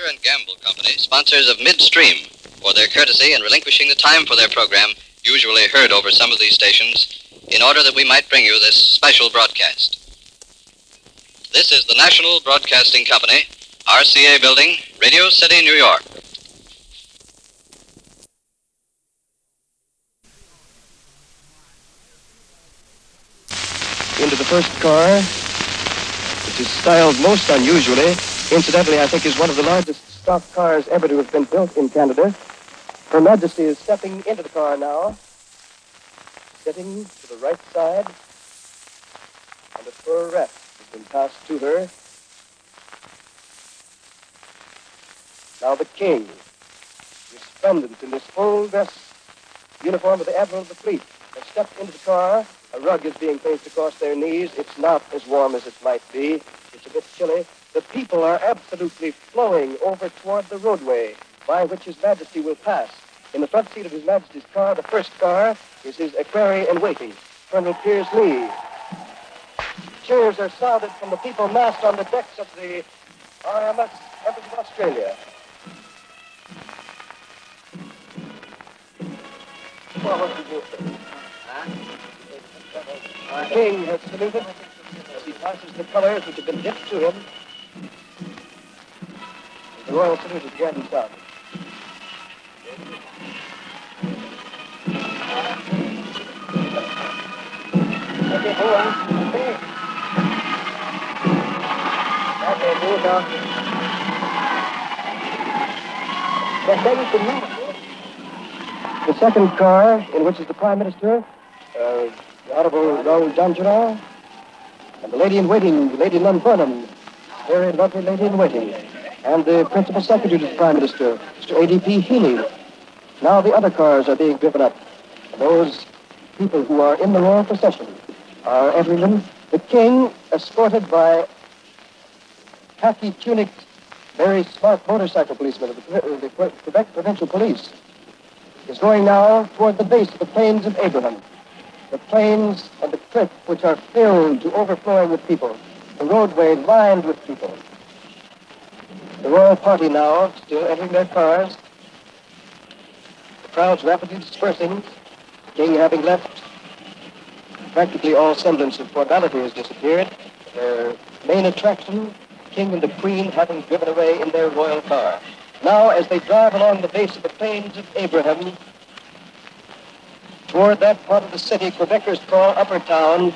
& Gamble Company, sponsors of Midstream, for their courtesy in relinquishing the time for their program, usually heard over some of these stations, in order that we might bring you this special broadcast. This is the National Broadcasting Company, RCA Building, Radio City, New York. Into the first car, which is styled most unusually. Incidentally, I think is one of the largest stock cars ever to have been built in Canada. Her Majesty is stepping into the car now, sitting to the right side, and a fur wrap has been passed to her. Now the King, resplendent in this full dress uniform of the Admiral of the Fleet, has stepped into the car. A rug is being placed across their knees. It's not as warm as it might be. It's a bit chilly. The people are absolutely flowing over toward the roadway by which His Majesty will pass. In the front seat of His Majesty's car, the first car, is his equerry-in-waiting, Colonel Piers Lee. Cheers are sounded from the people massed on the decks of the RMS Empress of Australia. The King has saluted as he passes the colors which have been dipped to him. The royal salute is again sounded. The second car, in which is the Prime Minister, the Honorable Raoul Dangerard, and the lady-in-waiting, Lady Lynn Burnham, very lovely lady-in-waiting, and the Principal Secretary to the Prime Minister, Mr. A.D.P. Healy. Now the other cars are being driven up. Those people who are in the royal procession are entering them. The King, escorted by khaki-tunicked, very smart motorcycle policemen of the Quebec Provincial Police, is going now toward the base of the Plains of Abraham. The plains and the cliff, which are filled to overflowing with people. The roadway lined with people. The royal party now still entering their cars. The crowds rapidly dispersing. The King having left, practically all semblance of formality has disappeared. Their main attraction, the King and the Queen having driven away in their royal car. Now, as they drive along the base of the Plains of Abraham, toward that part of the city Quebecers call Upper Town,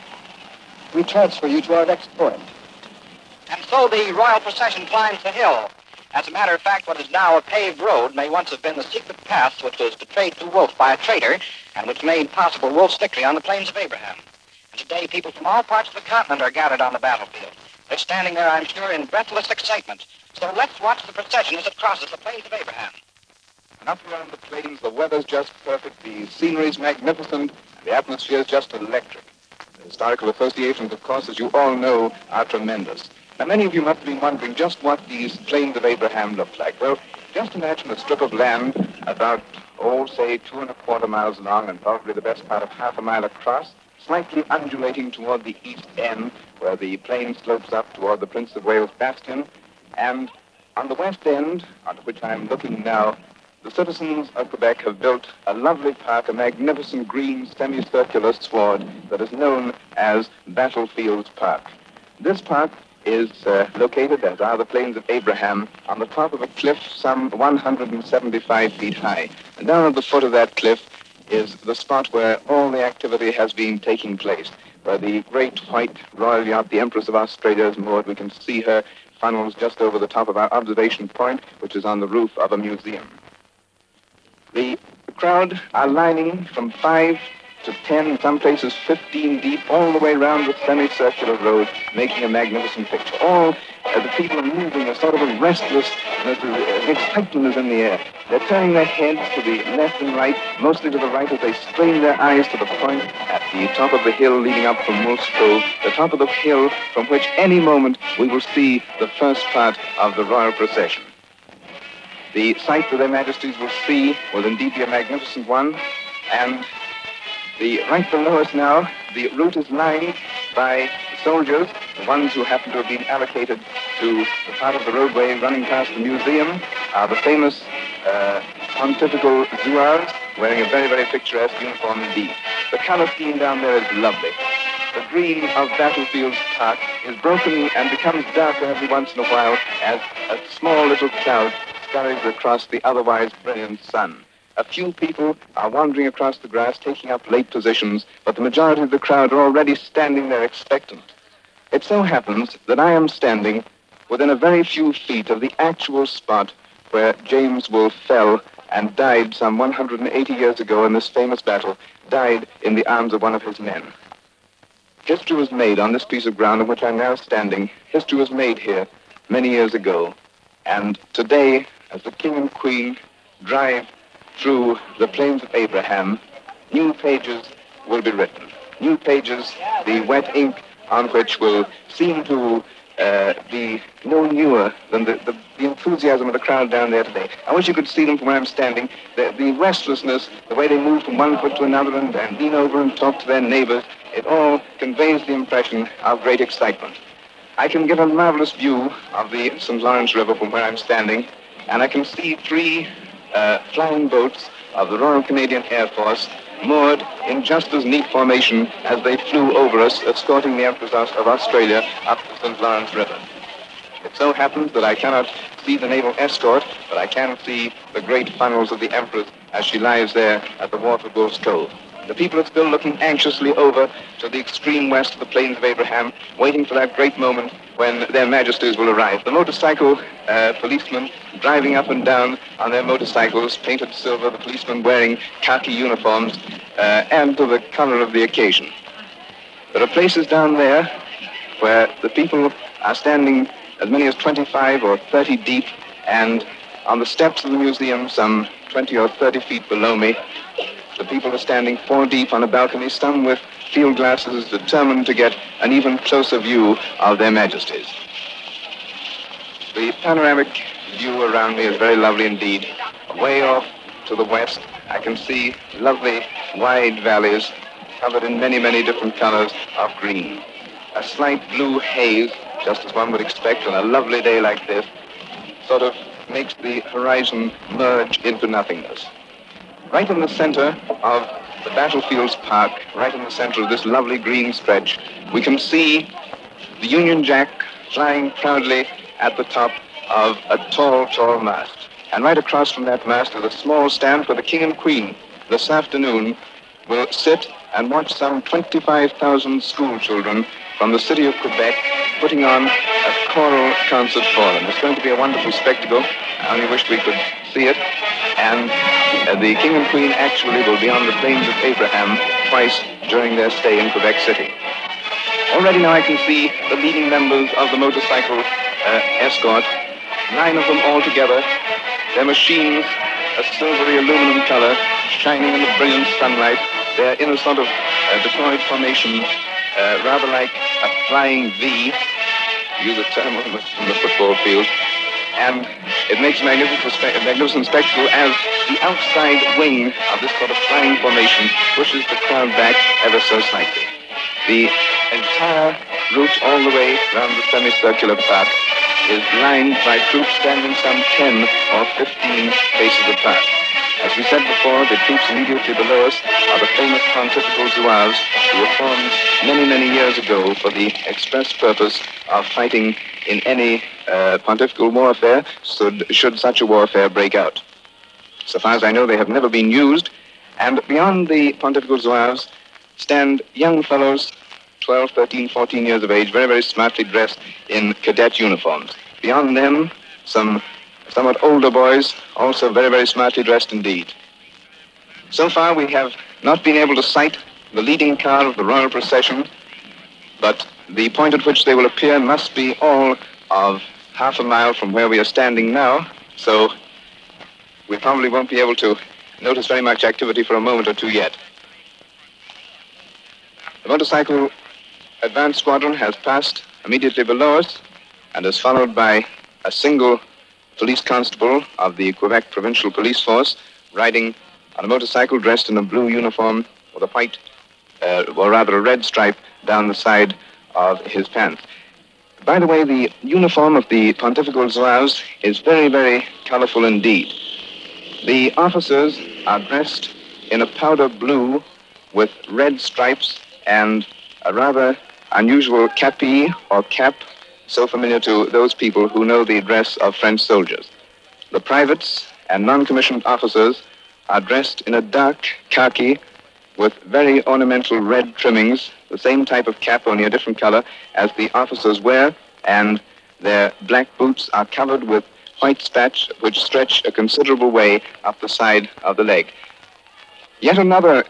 we transfer you to our next point. And so the royal procession climbs the hill. As a matter of fact, what is now a paved road may once have been the secret path which was betrayed to Wolfe by a traitor and which made possible Wolfe's victory on the Plains of Abraham. And today, people from all parts of the continent are gathered on the battlefield. They're standing there, I'm sure, in breathless excitement. So let's watch the procession as it crosses the Plains of Abraham. And up around the plains, the weather's just perfect, the scenery's magnificent, and the atmosphere's just electric. The historical associations, of course, as you all know, are tremendous. Now, many of you must have been wondering just what these Plains of Abraham look like. Well, just imagine a strip of land about, say 2¼ miles long and probably the best part of ½ a mile across, slightly undulating toward the east end, where the plain slopes up toward the Prince of Wales Bastion, and on the west end, onto which I'm looking now, the citizens of Quebec have built a lovely park, a magnificent green semicircular sward that is known as Battlefields Park. This park is located, as are the Plains of Abraham, on the top of a cliff some 175 feet high. And down at the foot of that cliff is the spot where all the activity has been taking place, where the great white royal yacht, the Empress of Australia, is moored. We can see her funnels just over the top of our observation point, which is on the roof of a museum. The crowd are lining from 5 to 10, in some places 15 deep, all the way around the semicircular road, making a magnificent picture. All the people are moving, a sort of a restless, excitement is in the air. They're turning their heads to the left and right, mostly to the right as they strain their eyes to the point at the top of the hill leading up from Wolfe's Cove, the top of the hill from which any moment we will see the first part of the royal procession. The sight that their majesties will see will indeed be a magnificent one, and right below us now, the route is lined by soldiers, the ones who happen to have been allocated to the part of the roadway running past the museum are the famous pontifical zouaves wearing a very, very picturesque uniform indeed. The color scheme down there is lovely. The green of Battlefield's Park is broken and becomes darker every once in a while as a small little cloud scurries across the otherwise brilliant sun. A few people are wandering across the grass, taking up late positions, but the majority of the crowd are already standing there expectant. It so happens that I am standing within a very few feet of the actual spot where James Wolfe fell and died some 180 years ago in this famous battle, died in the arms of one of his men. History was made on this piece of ground on which I'm now standing. History was made here many years ago. And today, as the King and Queen drive through the plains of Abraham, new pages will be written. New pages, the wet ink on which will seem to be no newer than the enthusiasm of the crowd down there today. I wish you could see them from where I'm standing. The restlessness, the way they move from one foot to another and lean over and talk to their neighbors, it all conveys the impression of great excitement. I can get a marvelous view of the St. Lawrence River from where I'm standing, and I can see three flying boats of the Royal Canadian Air Force moored in just as neat formation as they flew over us, escorting the Empress of Australia up the St. Lawrence River. It so happens that I cannot see the naval escort, but I can see the great funnels of the Empress as she lies there at the wharf of Wolfe's Cove. The people are still looking anxiously over to the extreme west of the plains of Abraham, waiting for that great moment when their majesties will arrive. The motorcycle policemen driving up and down on their motorcycles, painted silver, the policemen wearing khaki uniforms, and to the color of the occasion. There are places down there where the people are standing as many as 25 or 30 deep, and on the steps of the museum, some 20 or 30 feet below me, the people are standing 4 deep on a balcony, some with field glasses, determined to get an even closer view of their majesties. The panoramic view around me is very lovely indeed. Way off to the west, I can see lovely wide valleys covered in many, many different colors of green. A slight blue haze, just as one would expect on a lovely day like this, sort of makes the horizon merge into nothingness. Right in the center of the Battlefield's Park, right in the center of this lovely green stretch, we can see the Union Jack flying proudly at the top of a tall, tall mast. And right across from that mast is a small stand where the King and Queen this afternoon will sit and watch some 25,000 school children from the city of Quebec putting on a choral concert for them. It's going to be a wonderful spectacle. I only wish we could see it. And the King and Queen actually will be on the plains of Abraham twice during their stay in Quebec City. Already now I can see the leading members of the motorcycle escort, 9 of them all together, their machines a silvery aluminum color shining in the brilliant sunlight. They're in a sort of deployed formation, rather like a flying V, to use a term from the football field. And it makes a magnificent spectacle as the outside wing of this sort of flying formation pushes the crowd back ever so slightly. The entire route all the way around the semicircular park is lined by troops standing some 10 or 15 paces apart. As we said before, the troops immediately below us are the famous pontifical zouaves who were formed many, many years ago for the express purpose of fighting in any pontifical warfare should such a warfare break out. So far as I know, they have never been used, and beyond the pontifical zouaves stand young fellows, 12, 13, 14 years of age, very, very smartly dressed in cadet uniforms. Beyond them, some somewhat older boys, also very, very smartly dressed indeed. So far, we have not been able to sight the leading car of the royal procession, but the point at which they will appear must be all of half a mile from where we are standing now, so we probably won't be able to notice very much activity for a moment or two yet. The motorcycle advance squadron has passed immediately below us and is followed by a single police constable of the Quebec Provincial Police Force riding on a motorcycle dressed in a blue uniform with a white, or rather a red stripe down the side of his pants. By the way, the uniform of the Pontifical Zouaves is very, very colorful indeed. The officers are dressed in a powder blue with red stripes and a rather unusual képi or cap, so familiar to those people who know the dress of French soldiers. The privates and non-commissioned officers are dressed in a dark khaki with very ornamental red trimmings, the same type of cap, only a different color, as the officers wear, and their black boots are covered with white spats which stretch a considerable way up the side of the leg. Yet another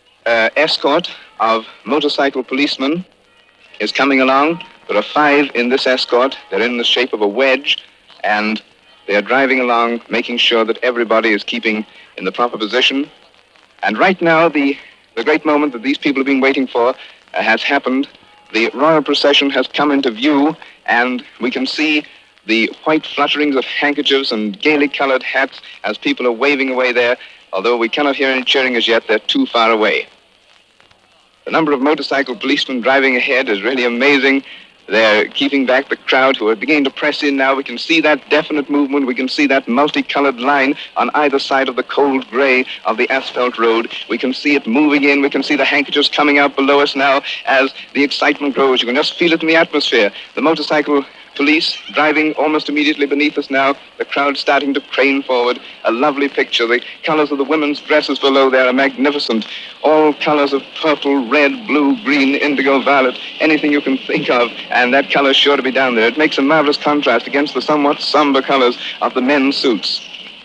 escort of motorcycle policemen is coming along. There are 5 in this escort. They're in the shape of a wedge, and they are driving along, making sure that everybody is keeping in the proper position. And right now, the great moment that these people have been waiting for has happened. The royal procession has come into view, and we can see the white flutterings of handkerchiefs and gaily colored hats as people are waving away there. Although we cannot hear any cheering as yet, they're too far away. The number of motorcycle policemen driving ahead is really amazing. They're keeping back the crowd who are beginning to press in now. We can see that definite movement. We can see that multicolored line on either side of the cold gray of the asphalt road. We can see it moving in. We can see the handkerchiefs coming out below us now as the excitement grows. You can just feel it in the atmosphere. The motorcycle police driving almost immediately beneath us now. The crowd starting to crane forward. A lovely picture. The colors of the women's dresses below there are magnificent. All colors of purple, red, blue, green, indigo, violet, anything you can think of, and that color is sure to be down there. It makes a marvelous contrast against the somewhat somber colors of the men's suits.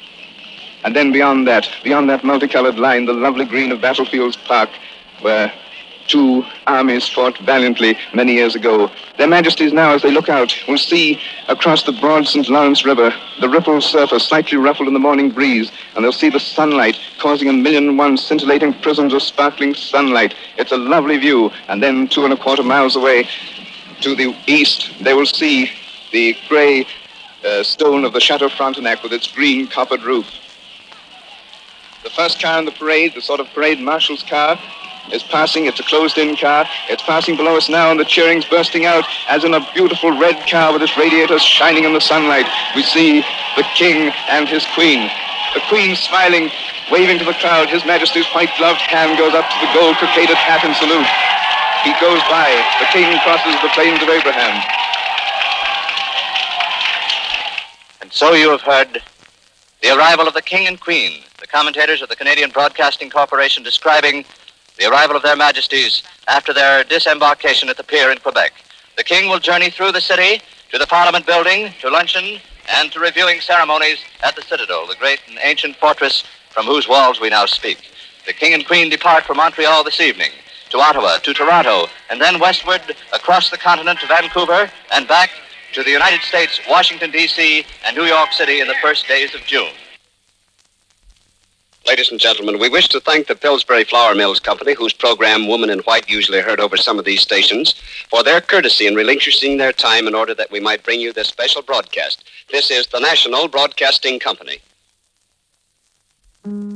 And then beyond that multicolored line, the lovely green of Battlefields Park, where 2 armies fought valiantly many years ago. Their Majesties now, as they look out, will see across the broad St. Lawrence River the rippled surface slightly ruffled in the morning breeze, and they'll see the sunlight causing 1,000,001 scintillating prisms of sparkling sunlight. It's a lovely view. And then 2¼ miles away to the east, they will see the gray stone of the Chateau Frontenac with its green coppered roof. The first car in the parade, the sort of parade marshal's car, is passing. It's a closed-in car. It's passing below us now, and the cheering's bursting out as in a beautiful red car with its radiators shining in the sunlight. We see the king and his queen. The queen smiling, waving to the crowd. His Majesty's white-gloved hand goes up to the gold-cockaded hat in salute. He goes by. The king crosses the plains of Abraham. And so you have heard the arrival of the King and Queen, the commentators of the Canadian Broadcasting Corporation describing the arrival of their Majesties after their disembarkation at the pier in Quebec. The King will journey through the city to the Parliament building, to luncheon, and to reviewing ceremonies at the Citadel, the great and ancient fortress from whose walls we now speak. The King and Queen depart for Montreal this evening, to Ottawa, to Toronto, and then westward across the continent to Vancouver and back to the United States, Washington, D.C., and New York City in the first days of June. Ladies and gentlemen, we wish to thank the Pillsbury Flour Mills Company, whose program Woman in White usually heard over some of these stations, for their courtesy in relinquishing their time in order that we might bring you this special broadcast. This is the National Broadcasting Company.